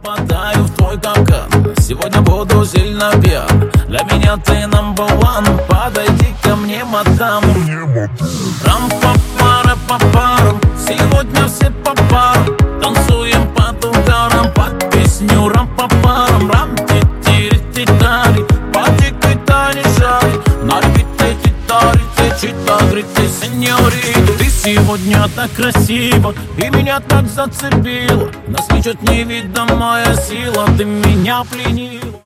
попадаю в твой капкан. Сегодня буду сильно пьян. Для меня ты number one. Подойди ко мне, мадам. Рам-па-пара-па-парам. Сегодня все по парам. Танцуем под ударом, под песню рам-па-парам. Рам-ти-ти-ри-ти-тари. Пати-кай-та-ни шари. Нарки-ти-ти-тари-ти-чи-та-гри-ти, сеньорита. Ты сегодня так красива и меня так зацепила. Нас ничуть не видно, моя сила. Ты меня пленила.